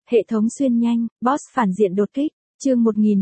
Hệ thống xuyên nhanh, boss phản diện đột kích, chương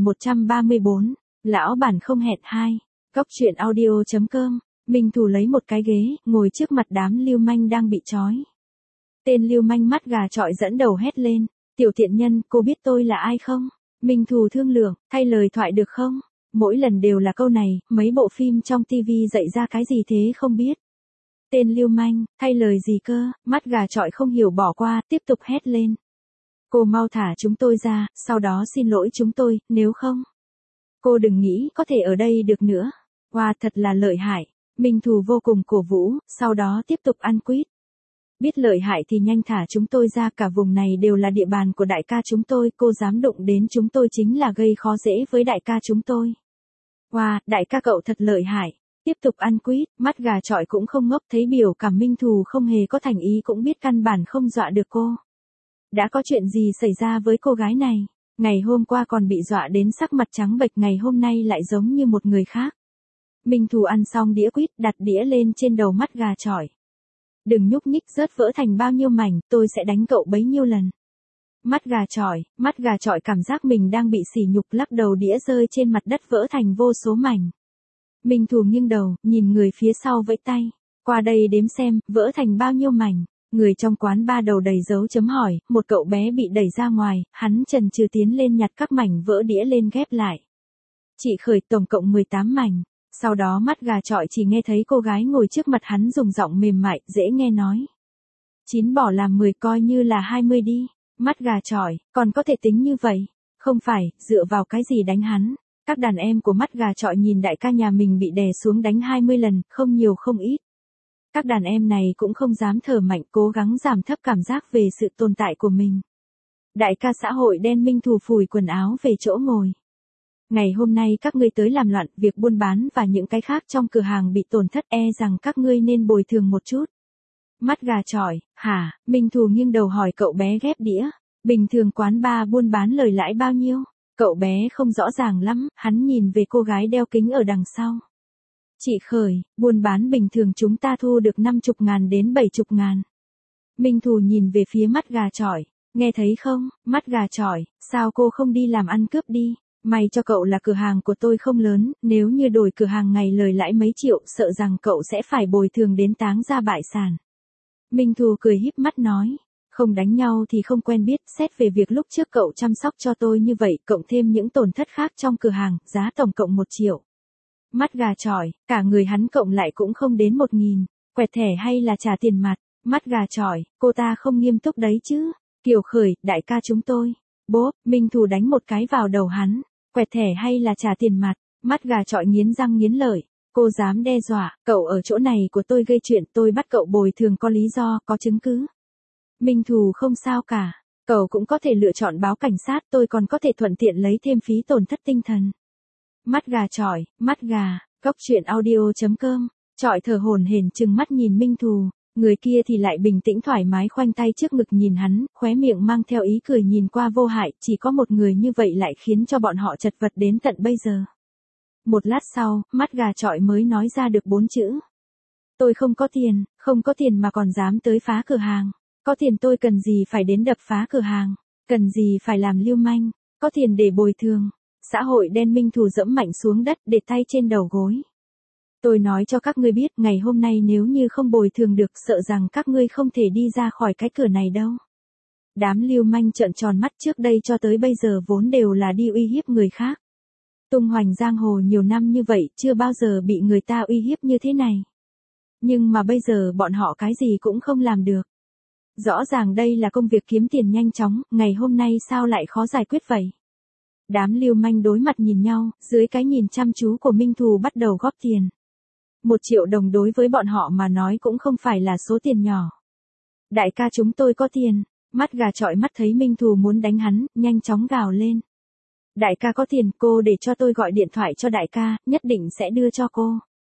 1134, lão bản không hẹn 2, Cóc truyện audio.com, Minh Thù lấy một cái ghế, ngồi trước mặt đám lưu manh đang bị trói. Tên lưu manh mắt gà trọi dẫn đầu hét lên, tiểu thiện nhân, cô biết tôi là ai không? Minh Thù thương lượng, thay lời thoại được không? Mỗi lần đều là câu này, mấy bộ phim trong TV dạy ra cái gì thế không biết. Tên lưu manh, thay lời gì cơ, mắt gà trọi không hiểu bỏ qua, tiếp tục hét lên. Cô mau thả chúng tôi ra, sau đó xin lỗi chúng tôi, nếu không. Cô đừng nghĩ có thể ở đây được nữa. Wow, thật là lợi hại. Minh Thù vô cùng cổ vũ, sau đó tiếp tục ăn quýt. Biết lợi hại thì nhanh thả chúng tôi ra, cả vùng này đều là địa bàn của đại ca chúng tôi, cô dám đụng đến chúng tôi chính là gây khó dễ với đại ca chúng tôi. Wow, đại ca cậu thật lợi hại. Tiếp tục ăn quýt, mắt gà trọi cũng không ngốc, thấy biểu cảm Minh Thù không hề có thành ý cũng biết căn bản không dọa được cô. Đã có chuyện gì xảy ra với cô gái này? Ngày hôm qua còn bị dọa đến sắc mặt trắng bệch, ngày hôm nay lại giống như một người khác. Minh Thù ăn xong đĩa quýt, đặt đĩa lên trên đầu mắt gà trọi. Đừng nhúc nhích, rớt vỡ thành bao nhiêu mảnh, tôi sẽ đánh cậu bấy nhiêu lần. Mắt gà trọi cảm giác mình đang bị sỉ nhục, lắc đầu, đĩa rơi trên mặt đất vỡ thành vô số mảnh. Minh Thù nghiêng đầu, nhìn người phía sau vẫy tay. Qua đây đếm xem, vỡ thành bao nhiêu mảnh. Người trong quán ba đầu đầy dấu chấm hỏi, một cậu bé bị đẩy ra ngoài, hắn chần chừ tiến lên nhặt các mảnh vỡ đĩa lên ghép lại. Chị Khởi, tổng cộng 18 mảnh. Sau đó mắt gà trọi chỉ nghe thấy cô gái ngồi trước mặt hắn dùng giọng mềm mại, dễ nghe nói. 9 bỏ làm 10, coi như là 20 đi. Mắt gà trọi, còn có thể tính như vậy. Không phải, dựa vào cái gì đánh hắn. Các đàn em của mắt gà trọi nhìn đại ca nhà mình bị đè xuống đánh 20 lần, không nhiều không ít. Các đàn em này cũng không dám thở mạnh, cố gắng giảm thấp cảm giác về sự tồn tại của mình. Đại ca xã hội đen Minh Thù phủi quần áo về chỗ ngồi. Ngày hôm nay các ngươi tới làm loạn, việc buôn bán và những cái khác trong cửa hàng bị tổn thất, e rằng các ngươi nên bồi thường một chút. Mắt gà trọi, hả? Minh Thù nghiêng đầu hỏi cậu bé ghép đĩa. Bình thường quán bar buôn bán lời lãi bao nhiêu? Cậu bé không rõ ràng lắm, hắn nhìn về cô gái đeo kính ở đằng sau. Chị Khởi, buôn bán bình thường chúng ta thu được 50.000 đến 70.000. Minh Thù nhìn về phía mắt gà trọi, nghe thấy không, mắt gà trọi, sao cô không đi làm ăn cướp đi, may cho cậu là cửa hàng của tôi không lớn, nếu như đổi cửa hàng ngày lời lãi mấy triệu, sợ rằng cậu sẽ phải bồi thường đến táng ra bại sản. Minh Thù cười híp mắt nói, không đánh nhau thì không quen biết, xét về việc lúc trước cậu chăm sóc cho tôi như vậy, cộng thêm những tổn thất khác trong cửa hàng, giá tổng cộng 1 triệu. Mắt gà trọi, cả người hắn cộng lại cũng không đến 1.000, quẹt thẻ hay là trả tiền mặt? Mắt gà trọi, cô ta không nghiêm túc đấy chứ. Kiều Khởi, đại ca chúng tôi. Bốp, Minh Thù đánh một cái vào đầu hắn. Quẹt thẻ hay là trả tiền mặt? Mắt gà trọi nghiến răng nghiến lợi. Cô dám đe dọa, cậu ở chỗ này của tôi gây chuyện, tôi bắt cậu bồi thường có lý do, có chứng cứ. Minh Thù không sao cả. Cậu cũng có thể lựa chọn báo cảnh sát, tôi còn có thể thuận tiện lấy thêm phí tổn thất tinh thần. Mắt gà trọi, mắt gà, Cóc truyện audio.com, trọi thở hổn hển trừng mắt nhìn Minh Thù, người kia thì lại bình tĩnh thoải mái khoanh tay trước ngực nhìn hắn, khóe miệng mang theo ý cười nhìn qua vô hại, chỉ có một người như vậy lại khiến cho bọn họ chật vật đến tận bây giờ. Một lát sau, mắt gà trọi mới nói ra được 4 chữ. Tôi không có tiền mà còn dám tới phá cửa hàng, có tiền tôi cần gì phải đến đập phá cửa hàng, cần gì phải làm lưu manh, có tiền để bồi thường. Xã hội đen Minh Thù dẫm mạnh xuống đất, để tay trên đầu gối. Tôi nói cho các ngươi biết, ngày hôm nay nếu như không bồi thường được, sợ rằng các ngươi không thể đi ra khỏi cái cửa này đâu. Đám lưu manh trợn tròn mắt, trước đây cho tới bây giờ vốn đều là đi uy hiếp người khác. Tung hoành giang hồ nhiều năm như vậy, chưa bao giờ bị người ta uy hiếp như thế này. Nhưng mà bây giờ bọn họ cái gì cũng không làm được. Rõ ràng đây là công việc kiếm tiền nhanh chóng, ngày hôm nay sao lại khó giải quyết vậy? Đám lưu manh đối mặt nhìn nhau, dưới cái nhìn chăm chú của Minh Thù bắt đầu góp tiền. 1 triệu đồng đối với bọn họ mà nói cũng không phải là số tiền nhỏ. Đại ca chúng tôi có tiền. Mắt gà trọi mắt thấy Minh Thù muốn đánh hắn, nhanh chóng gào lên. Đại ca có tiền, cô để cho tôi gọi điện thoại cho đại ca, nhất định sẽ đưa cho cô.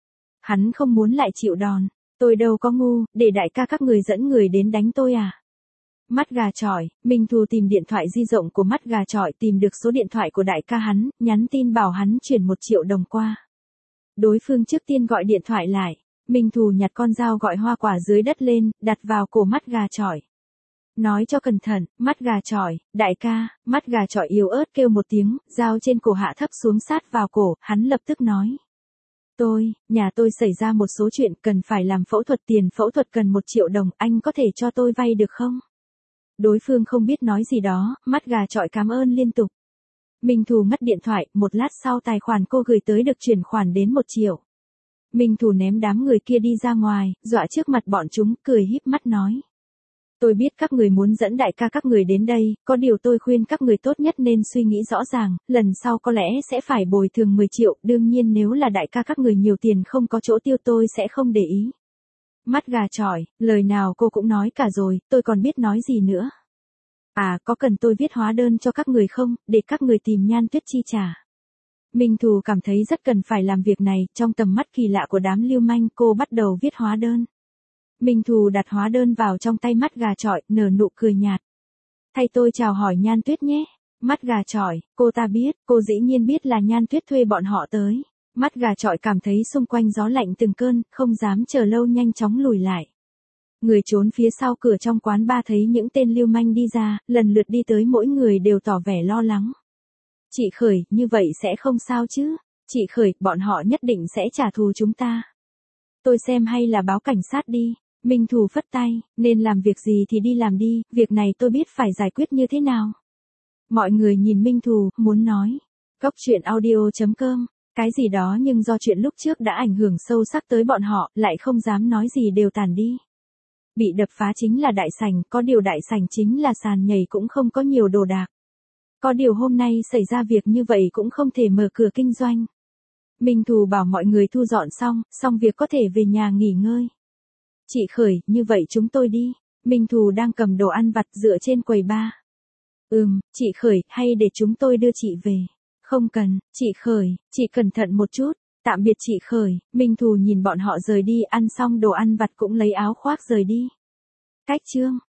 Hắn không muốn lại chịu đòn. Tôi đâu có ngu, để đại ca các người dẫn người đến đánh tôi à? Mắt gà trọi, Minh Thù tìm điện thoại di động của mắt gà trọi, tìm được số điện thoại của đại ca hắn, nhắn tin bảo hắn chuyển 1 triệu đồng qua. Đối phương trước tiên gọi điện thoại lại, Minh Thù nhặt con dao gọi hoa quả dưới đất lên, đặt vào cổ mắt gà trọi. Nói cho cẩn thận, mắt gà chọi, đại ca, mắt gà chọi yếu ớt kêu một tiếng, dao trên cổ hạ thấp xuống sát vào cổ, hắn lập tức nói. Nhà tôi xảy ra một số chuyện cần phải làm phẫu thuật, tiền phẫu thuật cần 1 triệu đồng, anh có thể cho tôi vay được không? Đối phương không biết nói gì đó, mắt gà chọi cảm ơn liên tục. Minh Thù ngắt điện thoại, một lát sau tài khoản cô gửi tới được chuyển khoản đến 1 triệu. Minh Thù ném đám người kia đi ra ngoài, dọa trước mặt bọn chúng, cười híp mắt nói. Tôi biết các người muốn dẫn đại ca các người đến đây, có điều tôi khuyên các người tốt nhất nên suy nghĩ rõ ràng, lần sau có lẽ sẽ phải bồi thường 10 triệu, đương nhiên nếu là đại ca các người nhiều tiền không có chỗ tiêu tôi sẽ không để ý. Mắt gà chọi, lời nào cô cũng nói cả rồi, tôi còn biết nói gì nữa. À, có cần tôi viết hóa đơn cho các người không, để các người tìm Nhan Tuyết chi trả. Minh Thù cảm thấy rất cần phải làm việc này, trong tầm mắt kỳ lạ của đám lưu manh cô bắt đầu viết hóa đơn. Minh Thù đặt hóa đơn vào trong tay mắt gà chọi, nở nụ cười nhạt. Thay tôi chào hỏi Nhan Tuyết nhé. Mắt gà chọi, cô ta biết, cô dĩ nhiên biết là Nhan Tuyết thuê bọn họ tới. Mắt gà chọi cảm thấy xung quanh gió lạnh từng cơn, không dám chờ lâu nhanh chóng lùi lại. Người trốn phía sau cửa trong quán bar thấy những tên lưu manh đi ra, lần lượt đi tới mỗi người đều tỏ vẻ lo lắng. Chị Khởi, như vậy sẽ không sao chứ? Chị Khởi, bọn họ nhất định sẽ trả thù chúng ta. Tôi xem hay là báo cảnh sát đi. Minh Thù phất tay, nên làm việc gì thì đi làm đi, việc này tôi biết phải giải quyết như thế nào. Mọi người nhìn Minh Thù, muốn nói. Cốc truyện audio.com, cái gì đó nhưng do chuyện lúc trước đã ảnh hưởng sâu sắc tới bọn họ, lại không dám nói gì đều tản đi. Bị đập phá chính là đại sảnh, có điều đại sảnh chính là sàn nhảy cũng không có nhiều đồ đạc. Có điều hôm nay xảy ra việc như vậy cũng không thể mở cửa kinh doanh. Minh Thù bảo mọi người thu dọn xong việc có thể về nhà nghỉ ngơi. Chị Khởi, như vậy chúng tôi đi. Minh Thù đang cầm đồ ăn vặt dựa trên quầy bar. Chị Khởi, hay để chúng tôi đưa chị về. Không cần, chị Khởi, chị cẩn thận một chút. Tạm biệt chị Khởi. Minh Thù nhìn bọn họ rời đi, ăn xong đồ ăn vặt cũng lấy áo khoác rời đi. Cách chương